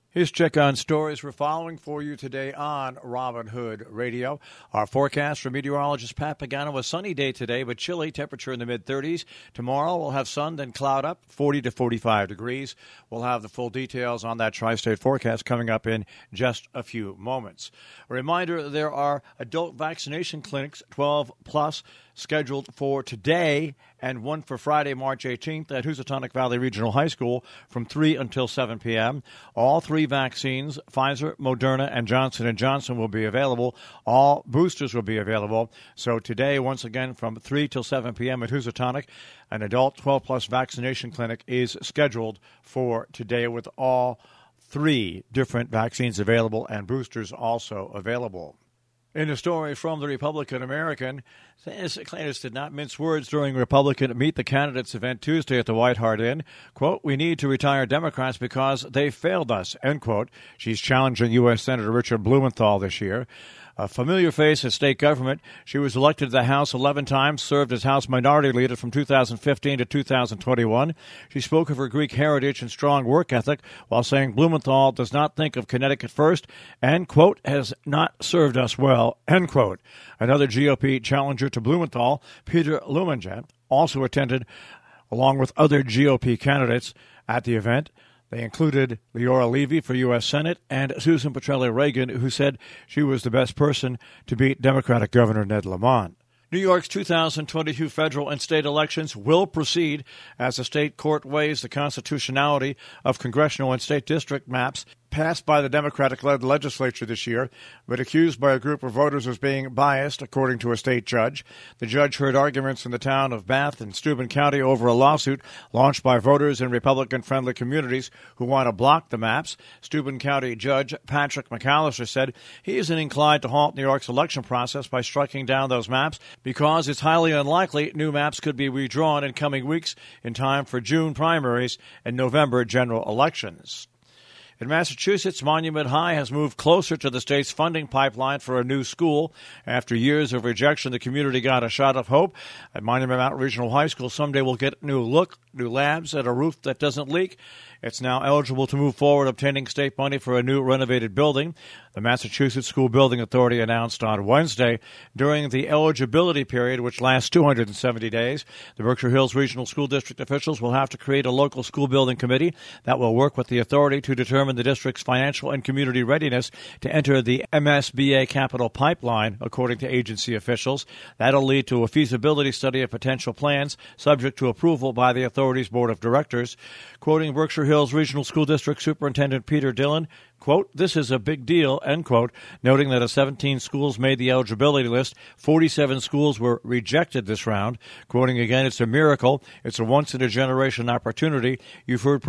Here's check on stories we're following for you today on Robin Hood Radio. Our forecast from meteorologist Pat Pagano: a sunny day today, but chilly, temperature in the mid-30s. Tomorrow we'll have sun, then cloud up, 40 to 45 degrees. We'll have the full details on that tri-state forecast coming up in just a few moments. A reminder, there are adult vaccination clinics, 12 plus, scheduled for today and one for Friday, March 18th at Housatonic Valley Regional High School from 3 until 7 p.m. All three vaccines, Pfizer, Moderna, and Johnson & Johnson, will be available. All boosters will be available. So today, once again, from 3 till 7 p.m. at Housatonic, an adult 12-plus vaccination clinic is scheduled for today with all three different vaccines available and boosters also available. In a story from the Republican American, Clanus did not mince words during Republican Meet the Candidates event Tuesday at the White Hart Inn. Quote, "We need to retire Democrats because they failed us," end quote. She's challenging U.S. Senator Richard Blumenthal this year. A familiar face in state government, she was elected to the House 11 times, served as House Minority Leader from 2015 to 2021. She spoke of her Greek heritage and strong work ethic while saying Blumenthal does not think of Connecticut first and, quote, has not served us well, end quote. Another GOP challenger to Blumenthal, Peter Lumanja, also attended along with other GOP candidates at the event. They included Leora Levy for U.S. Senate and Susan Petrelli-Reagan, who said she was the best person to beat Democratic Governor Ned Lamont. New York's 2022 federal and state elections will proceed as the state court weighs the constitutionality of congressional and state district maps passed by the Democratic-led legislature this year, but accused by a group of voters as being biased, according to a state judge. The judge heard arguments in the town of Bath and Steuben County over a lawsuit launched by voters in Republican-friendly communities who want to block the maps. Steuben County Judge Patrick McAllister said he isn't inclined to halt New York's election process by striking down those maps because it's highly unlikely new maps could be redrawn in coming weeks in time for June primaries and November general elections. In Massachusetts, Monument High has moved closer to the state's funding pipeline for a new school. After years of rejection, the community got a shot of hope. At Monument Mountain Regional High School, someday we'll get a new look, new labs, and a roof that doesn't leak. It's now eligible to move forward obtaining state money for a new renovated building. The Massachusetts School Building Authority announced on Wednesday during the eligibility period, which lasts 270 days, the Berkshire Hills Regional School District officials will have to create a local school building committee that will work with the authority to determine the district's financial and community readiness to enter the MSBA capital pipeline, according to agency officials. That'll lead to a feasibility study of potential plans, subject to approval by the authority's board of directors. Quoting Berkshire Hills Regional School District Superintendent Peter Dillon, quote, "This is a big deal," end quote, noting that 17 schools made the eligibility list. 47 schools were rejected this round. Quoting again, "It's a miracle. It's a once-in-a-generation opportunity. You've heard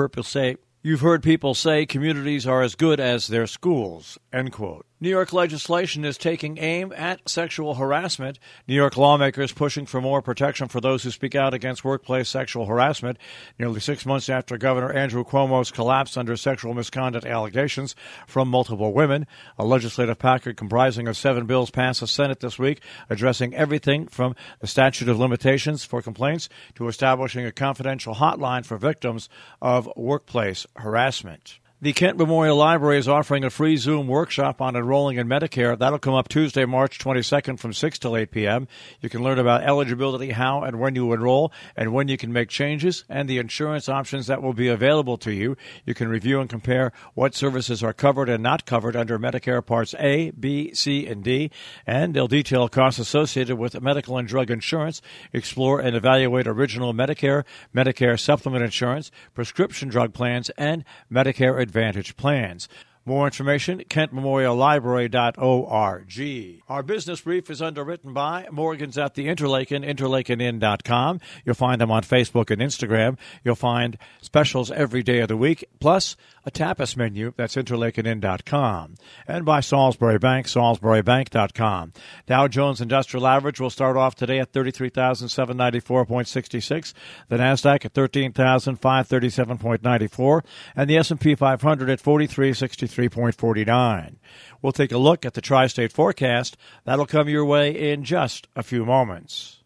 people say communities are as good as their schools," end quote. New York legislation is taking aim at sexual harassment. New York lawmakers pushing for more protection for those who speak out against workplace sexual harassment. Nearly 6 months after Governor Andrew Cuomo's collapse under sexual misconduct allegations from multiple women, a legislative package comprising of 7 bills passed the Senate this week, addressing everything from the statute of limitations for complaints to establishing a confidential hotline for victims of workplace harassment. The Kent Memorial Library is offering a free Zoom workshop on enrolling in Medicare. That'll come up Tuesday, March 22nd from 6 till 8 p.m. You can learn about eligibility, how and when you enroll, and when you can make changes, and the insurance options that will be available to you. You can review and compare what services are covered and not covered under Medicare Parts A, B, C, and D, and they'll detail costs associated with medical and drug insurance, explore and evaluate original Medicare, Medicare supplement insurance, prescription drug plans, and Medicare Advantage plans. More information, kentmemoriallibrary.org. Our business brief is underwritten by Morgans at the Interlaken, interlakenin.com. You'll find them on Facebook and Instagram. You'll find specials every day of the week, plus a tapas menu. That's interlakenin.com. And by Salisbury Bank, salisburybank.com. Dow Jones Industrial Average will start off today at 33,794.66. The NASDAQ at 13,537.94. And the S&P 500 at 4363.49. We'll take a look at the tri-state forecast. That'll come your way in just a few moments.